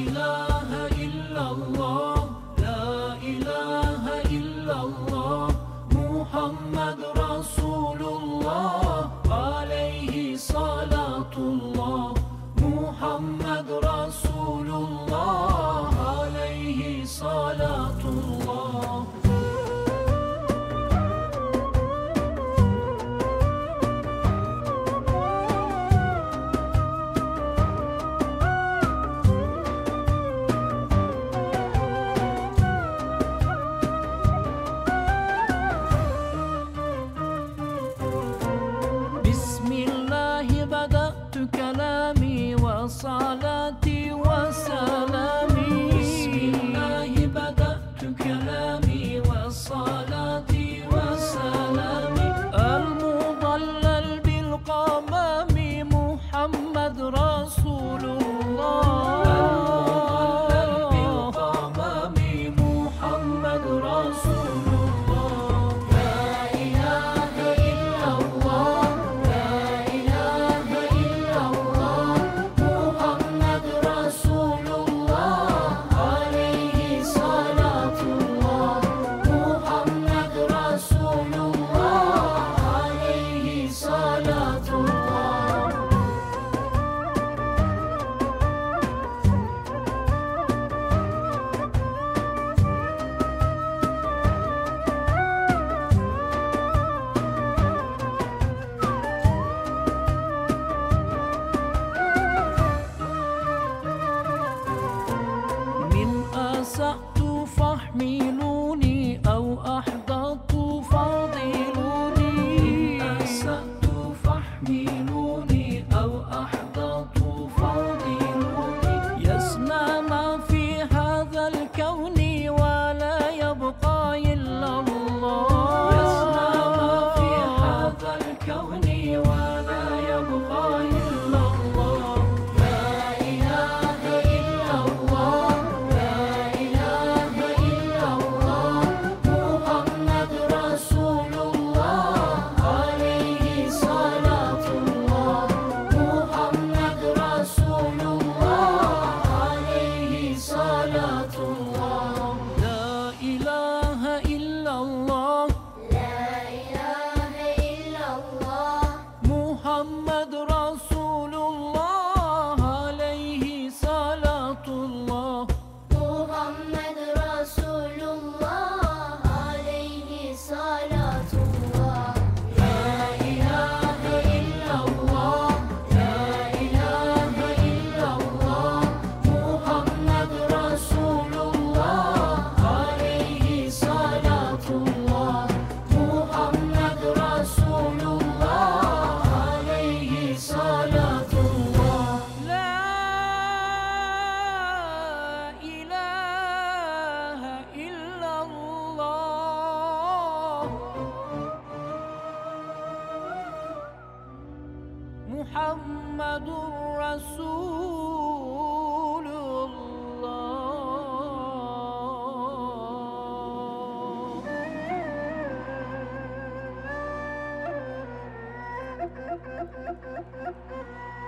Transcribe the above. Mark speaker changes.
Speaker 1: إله إلا الله لا إله إلا الله محمد رسول الله عليه صلاة الله محمد رسول الله عليه صلاة الله بسم الله بدأت كلامي وصلاتي وسلامي بسم الله بدأت كلامي وصلاتي وسلامي المضلل بالقمام محمد رسول الله المضلل بالقمام محمد رسول الله لا إله إلا الله لا إله إلا الله محمد رسول الله عليه صلاة الله محمد رسول الله عليه صلاة الله من أسأت فاحملوني أو أحبطت فاضلوني من أسأت فاحملوني أو أحبطت فاضلوني يسمع ما في هذا الكون ولا يبقى إلا الله يسمع ما في هذا الكون ولا يبقى إلا الله لا إله إلا الله لا إله إلا الله محمد رسول الله عليه صلاة الله محمد رسول الله عليه صلاة الله لا إله إلا الله
Speaker 2: لا إله إلا الله
Speaker 1: محمد رسول الله عليه صلاة الله
Speaker 2: محمد رسول الله عليه صلاة الله
Speaker 1: لا إله إلا الله لا إله إلا الله محمد رسول الله عليه صلاة الله محمد رسول الله عليه صلاة الله لا إله إلا الله محمد رسول الله